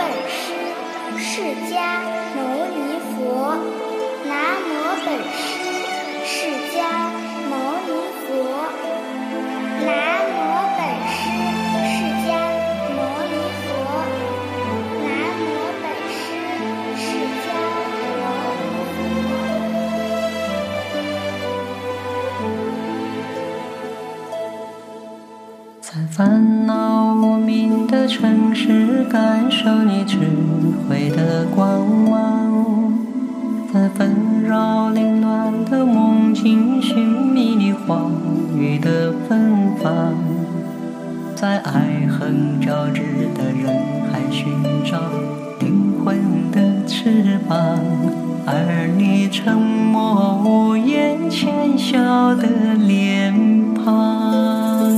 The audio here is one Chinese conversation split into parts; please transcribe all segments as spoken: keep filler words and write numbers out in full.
本师释迦牟尼佛，南无本师释迦牟尼佛，南无本师释迦牟尼佛，南无本师释迦牟尼佛。在烦恼无明的城市，感受你智慧的光芒；在纷扰凌乱的梦境，寻觅你话语的芬芳；在爱恨交织的人海，寻找灵魂的翅膀。而你沉默无言，浅笑的脸庞。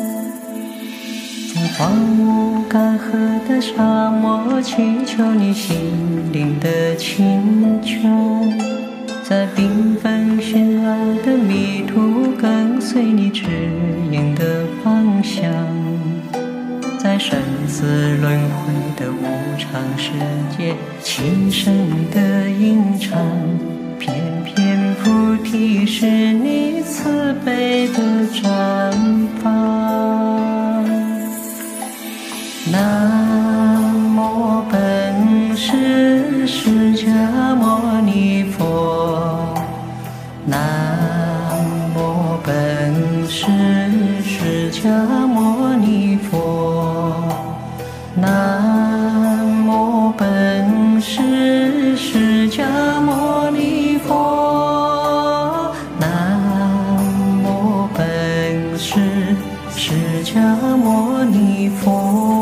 在荒芜干涸的沙漠，祈求你心灵的清泉；在缤纷绚烂的迷途，跟随你指引的方向；在生死轮回的无常世界，轻声的吟唱，片片菩提是你慈悲的绽放。南无本师释迦牟尼佛，南无本师释迦牟尼佛，南无本师释迦牟尼佛，南无本师释迦牟尼佛。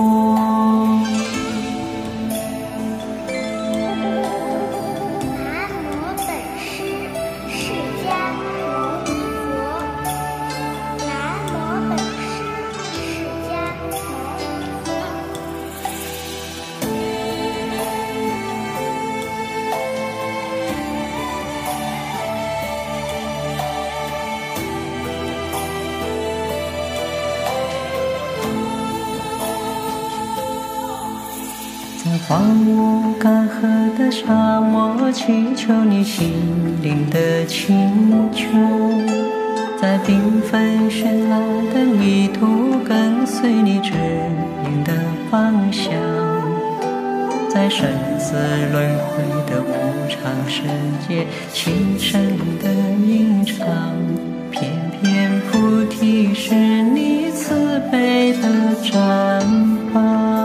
在荒芜干涸的沙漠，祈求你心灵的清泉；在缤纷绚烂的迷途，跟随你指引的方向；在生死轮回的无常世界，轻声的吟唱，片片菩提是你慈悲的绽放。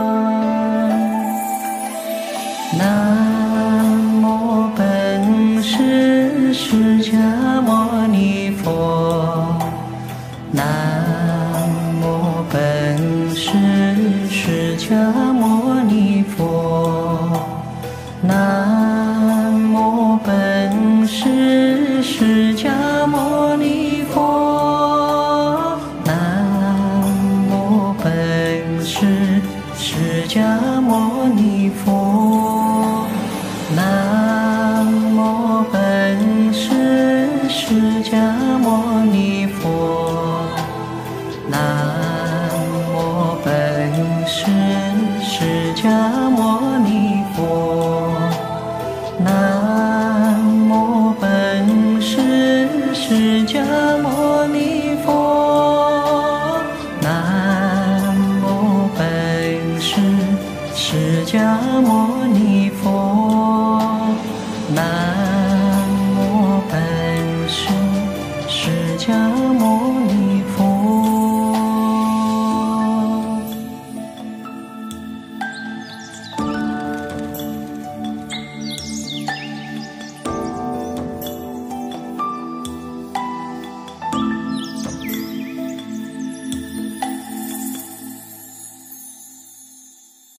南无本师释迦牟尼佛，南无本师释迦牟尼佛，南无本师释迦牟尼佛，南无本师释迦牟尼佛。